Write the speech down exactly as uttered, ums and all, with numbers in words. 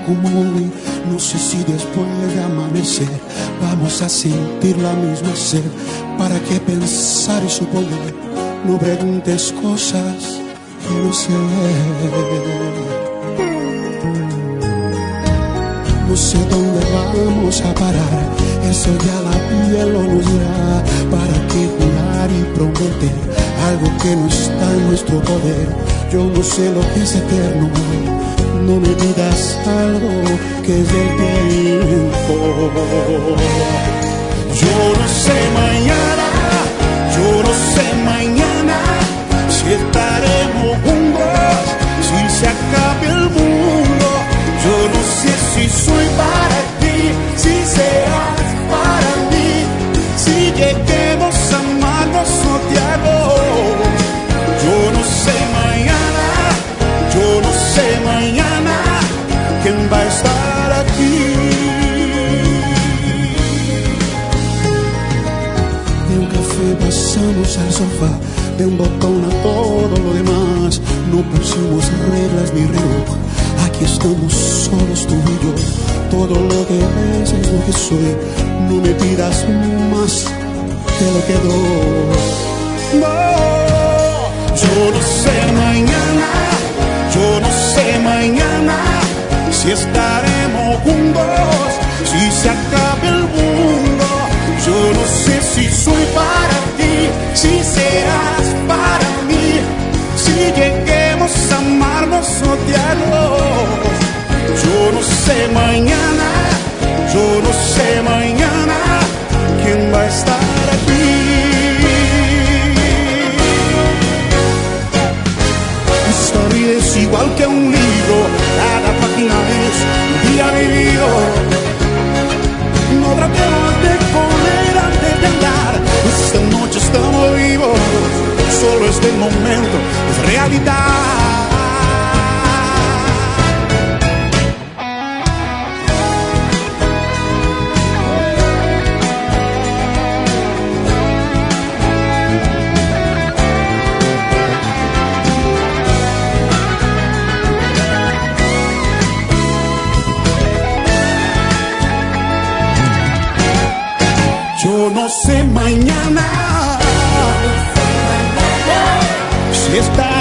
como hoy. No sé si después de amanecer vamos a sentir la misma sed. ¿Para qué pensar y suponer? No preguntes cosas que no sé. No sé dónde vamos a parar, eso ya la piel lo nos dirá. ¿Para qué jurar y prometer algo que no está en nuestro poder? Yo no sé lo que es eterno, no me digas algo que es del tiempo. Yo no sé mañana, yo no sé mañana si estaremos juntos, si se acabe el mundo. Yo no sé si soy para ti, si serás para mí, si lleguemos a amarnos o odiarnos. Yo no sé mañana, yo no sé mañana quién va a estar aquí. De un café pasamos al sofá, de un botón a todo lo demás. No pusimos reglas ni reloj, aquí estamos solos tú y yo. Todo lo que ves es lo que soy, no me pidas más que lo que doy. No, yo no sé mañana, yo no sé mañana si estaremos juntos, si se acabe el mundo. Yo no sé si soy para ti, si serás para mí, si lleguemos a amarnos o odiarnos. Yo no sé mañana, yo no sé mañana quién va a estar aquí. Esta vida es igual que un libro, cada página es un día vivido. No tratemos de correr antes de andar, esta noche estamos vivos, solo este momento es realidad. Yo no sé mañana si está